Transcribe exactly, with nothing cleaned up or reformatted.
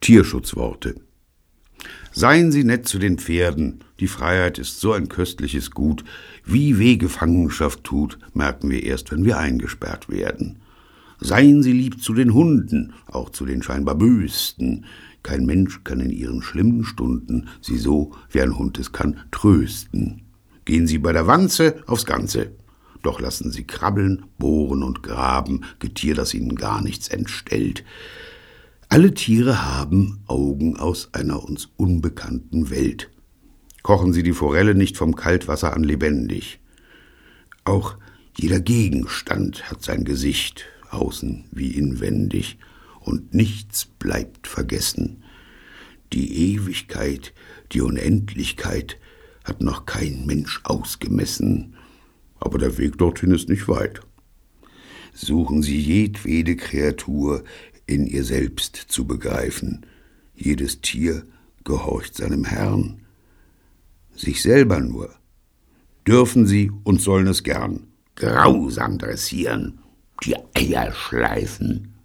Tierschutzworte. Seien Sie nett zu den Pferden, die Freiheit ist so ein köstliches Gut, wie weh Gefangenschaft tut, merken wir erst, wenn wir eingesperrt werden. Seien Sie lieb zu den Hunden, auch zu den scheinbar Bösten, kein Mensch kann in ihren schlimmen Stunden sie so, wie ein Hund es kann, trösten. Gehen Sie bei der Wanze aufs Ganze, doch lassen Sie krabbeln, bohren und graben, Getier, das Ihnen gar nichts entstellt. Alle Tiere haben Augen aus einer uns unbekannten Welt. Kochen Sie die Forelle nicht vom Kaltwasser an lebendig. Auch jeder Gegenstand hat sein Gesicht, außen wie inwendig, und nichts bleibt vergessen. Die Ewigkeit, die Unendlichkeit hat noch kein Mensch ausgemessen, aber der Weg dorthin ist nicht weit. Suchen Sie jedwede Kreatur in ihr selbst zu begreifen. Jedes Tier gehorcht seinem Herrn. Sich selber nur dürfen sie und sollen es gern grausam dressieren, die Eier schleifen